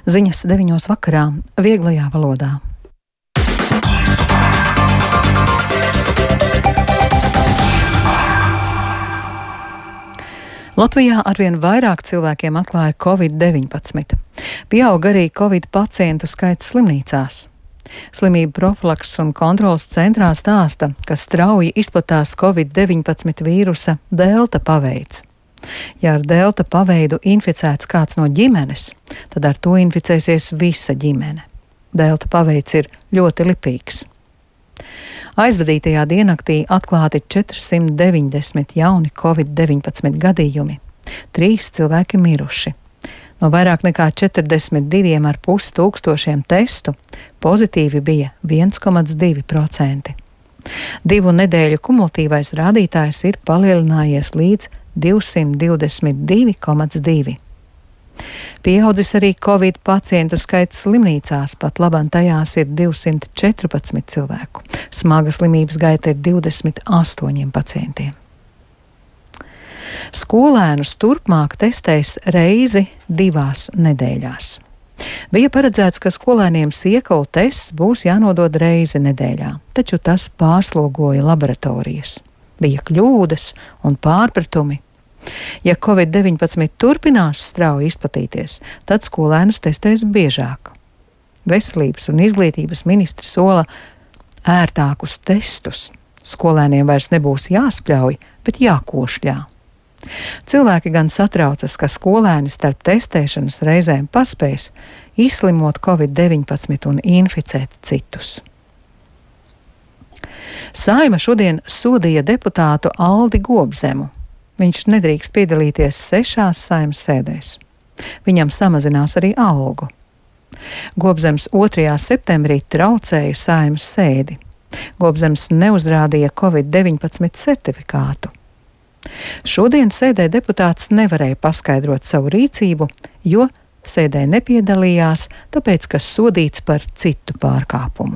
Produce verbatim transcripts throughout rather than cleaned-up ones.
Ziņas deviņos vakarā vieglajā valodā. Latvijā arvien vairāk cilvēkiem atklāja covid deviņpadsmit. Pieaug arī covid pacientu skaits slimnīcās. Slimību profilakses un kontrolas centrā stāsta, ka strauji izplatās covid deviņpadsmit vīrusa delta paveids. Ja ar delta paveidu inficēts kāds no ģimenes, tad ar to inficēsies visa ģimene. Delta paveids ir ļoti lipīgs. Aizvadītajā diennaktī atklāti četrsimt deviņdesmit jauni covid deviņpadsmit gadījumi. Trīs cilvēki miruši. No vairāk nekā četrdesmit diviem ar pus tūkstošiem testu pozitīvi bija viens komats divi procenti. Divu nedēļu kumulatīvais rādītājs ir palielinājies līdz divsimt divdesmit divi komats divi. Pieaudzis arī covid pacientu skaits slimnīcās, pat labam tajās ir divsimt četrpadsmit cilvēku. Smaga slimības gaita ir divdesmit astoņiem pacientiem. Skolēnus turpmāk testēs reizi divās nedēļās. Bija paredzēts, ka skolēniem sēklu tests būs jānodod reizi nedēļā, taču tas pārslogoja laboratorijas. Bija kļūdas un pārpratumi. Ja covid deviņpadsmit turpinās strauji izplatīties, tad skolēnus testēs biežāk. Veselības un izglītības ministri sola ērtākus testus. Skolēniem vairs nebūs jāspļauj, bet jākošļā. Cilvēki gan satraucas, ka skolēni starp testēšanas reizēm paspēs izslimot covid deviņpadsmit un inficēt citus. Saeima šodien sodīja deputātu Aldi Gobzemu. Viņš nedrīkst piedalīties sešās Saeimas sēdēs. Viņam samazinās arī algu. Gobzems otrajā septembrī traucēja Saeimas sēdi. Gobzems neuzrādīja covid deviņpadsmit certifikātu. Šodien sēdē deputāts nevarēja paskaidrot savu rīcību, jo sēdē nepiedalījās, tāpēc, ka sodīts par citu pārkāpumu.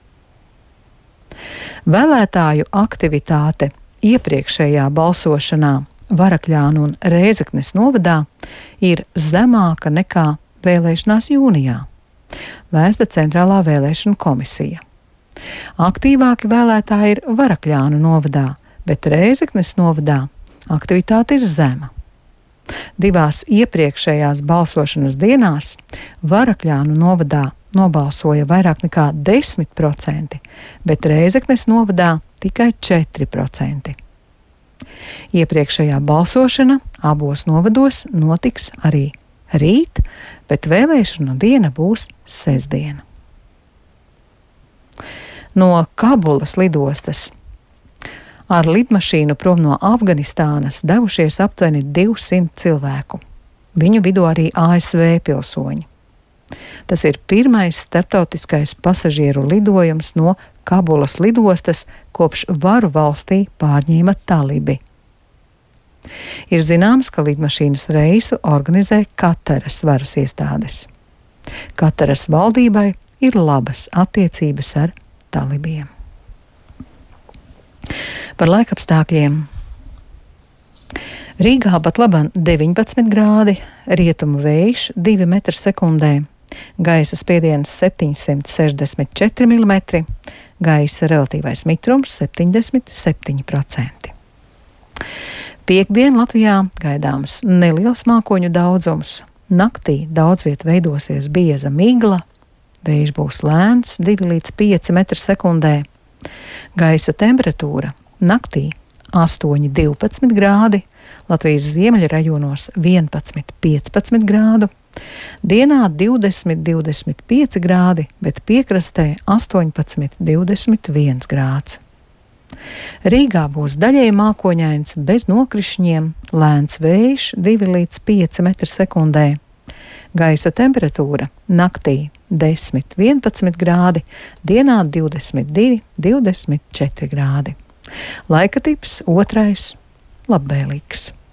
Vēlētāju aktivitāte iepriekšējā balsošanā Varakļānu un Rēzeknes novadā ir zemāka nekā vēlēšanās jūnijā, vēsta Centrālā vēlēšanu komisija. Aktīvāki vēlētāji ir Varakļānu novadā, bet Rēzeknes novadā aktivitāte ir zema. Divās iepriekšējās balsošanas dienās Varakļānu novadā nobalsoja vairāk nekā desmit procenti, bet Rēzeknes novadā tikai četri procenti. Iepriekšējā balsošana abos novados notiks arī rīt, bet vēlēšanu diena būs sestdiena. No Kabulas lidostas ar lidmašīnu prom no Afganistānas devušies aptuveni divsimt cilvēku. Viņu vidū arī A S V pilsoņi. Tas ir pirmais starptautiskais pasažieru lidojums no Kabulas lidostas, kopš varu valstī pārņēma talibi. Ir zināms, ka lidmašīnas reisu organizē Kataras varas iestādes. Kataras valdībai ir labas attiecības ar talibiem. Par laikapstākļiem. Rīgā pat labam deviņpadsmit grādi, rietumu vējš divi metri sekundē, gaisa spiediens septiņsimt sešdesmit četri milimetri, gaisa relatīvais mitrums septiņdesmit septiņi procenti. Piektdien Latvijā gaidāms neliels mākoņu daudzums. Naktī daudz viet veidosies bieza migla, vējš būs lēns divi līdz pieci metri sekundē. Gaisa temperatūra naktī astoņi divpadsmit grādi, Latvijas ziemeļa rajonos vienpadsmit piecpadsmit grādu, dienā divdesmit divdesmit pieci grādi, bet piekrastē astoņpadsmit divdesmit viens grāds. Rīgā būs daļēji mākoņains bez nokrišņiem, lēns vējš divi līdz pieci metri sekundē. Gaisa temperatūra naktī desmit vienpadsmit grādi, dienā divdesmit divi divdesmit četri grādi. Laika tips otrais labvēlīgs.